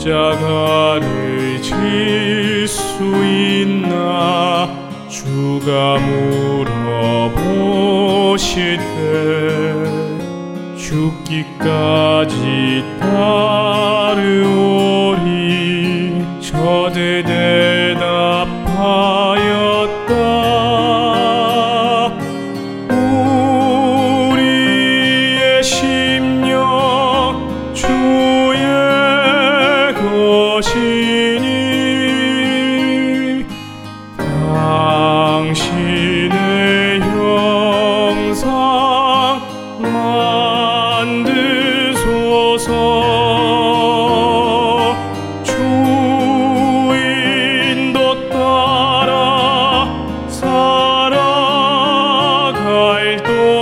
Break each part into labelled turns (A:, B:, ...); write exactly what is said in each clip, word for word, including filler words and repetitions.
A: 십자가를 질 수 있나 주가 물어보시되 죽기까지 따르오리 저들 대답하였다. 우리의 심령 주의 것이니 당신의 형상 만드소서. 주인도 따라 살아갈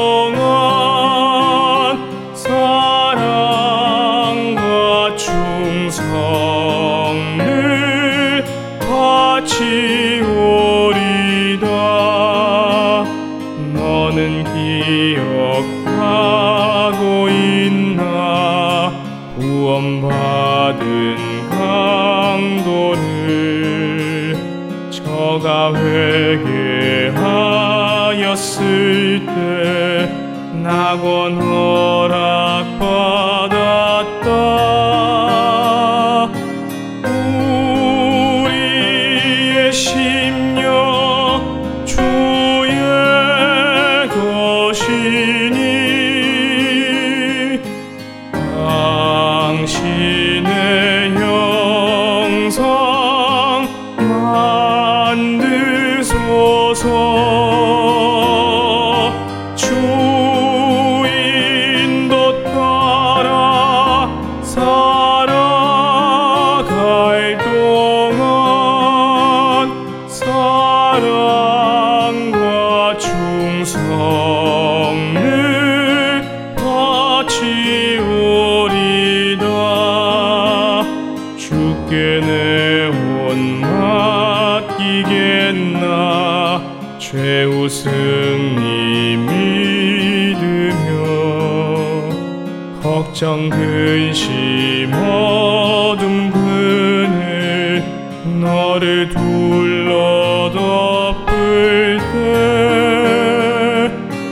A: 동안 사랑과 충성을 바치오리다. 너는 기억하고 있나 구원받은 강도를 저가 회개하였을 때 낙원 허락받았다. 우리의 심령 주의 것이니 당신의 형상 만드소서. 주인도 따라 살아갈 동안 사랑과 충성을 바치오리다. 주께 내 혼 맡기겠나 최후 승리 믿으며 걱정 근심 어둠 그늘 너를 둘러 덮을 때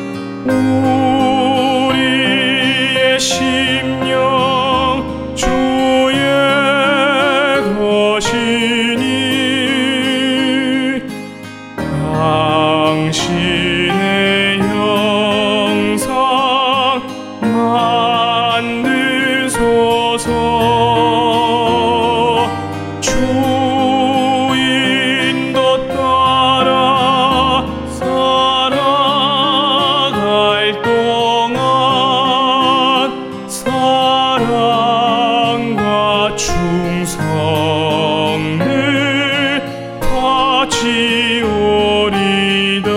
A: 우리의 심령 주의 것이니 당신의 형상 만드소서. 주인도 따라 살아갈 동안 사랑과 충성을 바치오리다.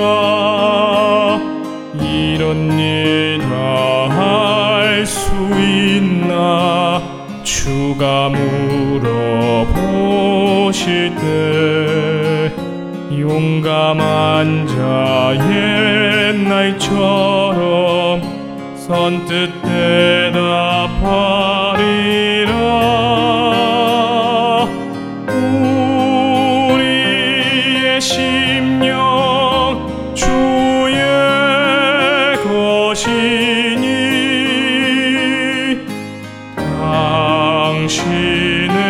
A: 이런 일 다 할 수 있나 주가 물어보실 때 용감한 자 옛날처럼 선뜻 대답하리라. 우리의 심령 주의 것이니 당신의